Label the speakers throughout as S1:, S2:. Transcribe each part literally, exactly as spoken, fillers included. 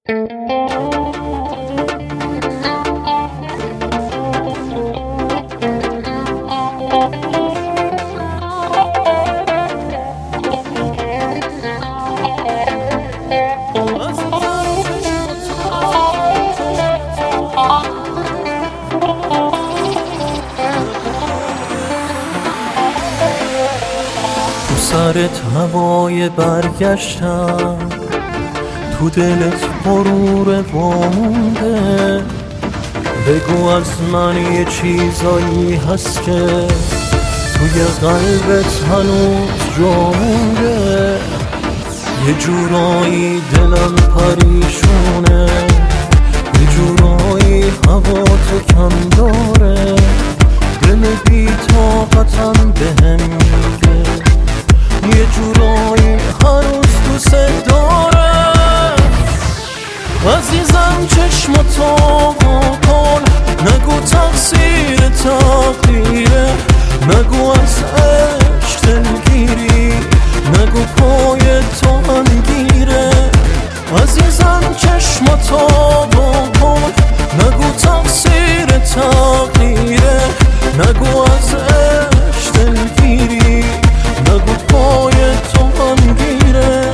S1: سرت هوای برگشتم، تو دلت غرور وامونده. بگو از من یه چیزایی هست که توی قلبت هنوز جامونده. یه جورایی دلم پریشونه، یه جورایی هوا تو کم داره. دل بی طاقتم بهم میگه یه جورایی هنوز دوست داره. عزیزم چشماتو کن، نگو تقصیر تقدیره، نگو از عشق دلگیری، نگو پای تو هم گیره. عزیزم چشماتو کن، نگو تقصیر تقدیره، نگو از عشق دلگیری، نگو پای تو هم گیره.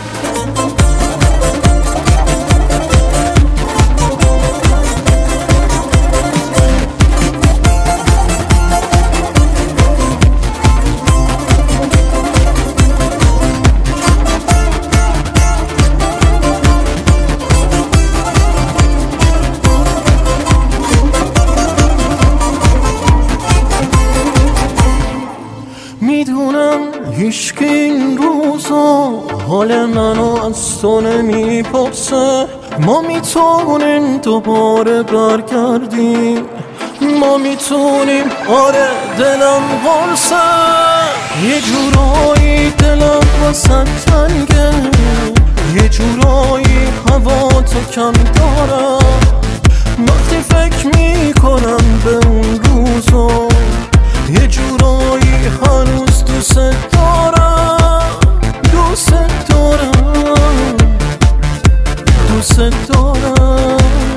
S1: میدونم هیچکی این روزا حال منو از تو نمیپرسه. ما میتونیم دوباره برگردیم، ما میتونیم، آره دلم قرصه. یه جورایی دلم واسه تنگه، یه جورایی هوا تو کم دارم. وقتی فکر میکنم به اون روزا یه جورایی هنوز دوست دارم، دوست دارم، دوست دارم.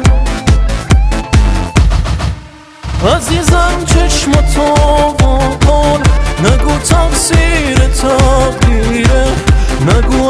S1: عزیزم چشماتو کن، نگو تقصیر تقدیره، نگو